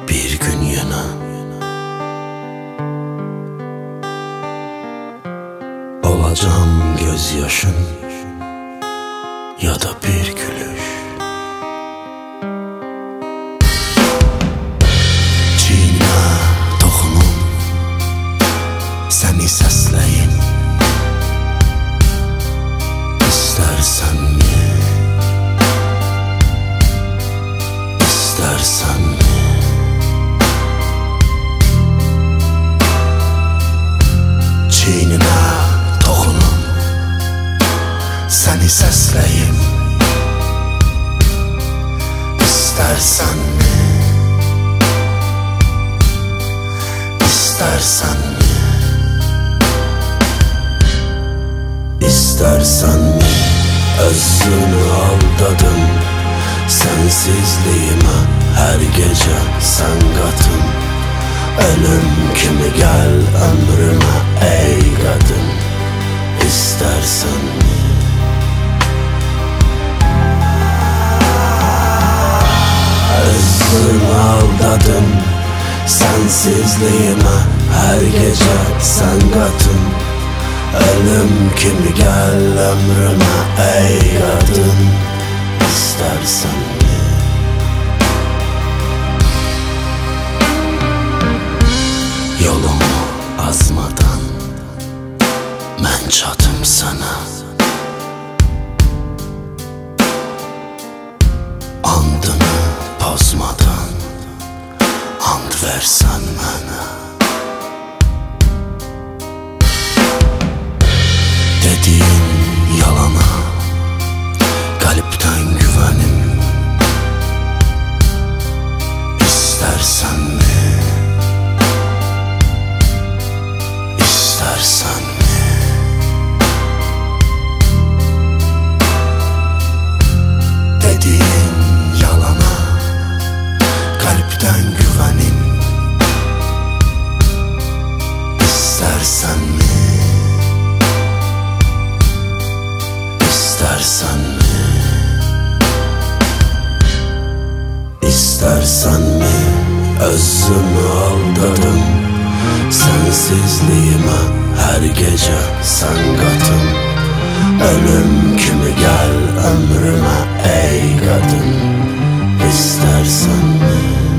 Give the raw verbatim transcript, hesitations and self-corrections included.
bir gün yana olacağım gözyaşın ya da bir gülüş. Çiynə toxunum, səni səsləyim. İstərsənmi, istərsənmi? Çiynə toxunum, səni səsləyim. İstərsənmi, istərsənmi? İstərsənmi? Özünü aldadım, sensizliyimə hər gecə sən qatım. Ölüm kimi gəl ömrümə ey qadın. İstərsənmi? Özümü aldadım, sensizliyimə hər gecə sən qatım. Ölüm kimi gəl ömrümə ey qadın. İstərsənmi? Yolumu azmadan mən çatım sana. Andını pozmadan and versən mənə. Dediyin yalana qəlbdən güvənim. İstərsənmi? İstərsənmi? Dediyin yalana qəlbdən güvənim. İstərsənmi? İstərsənmi? İstərsənmi? Özümü aldadım, sensizliyimə hər gecə sən qatım. Ölüm kimi gəl ömrümə ey qadın. İstərsənmi?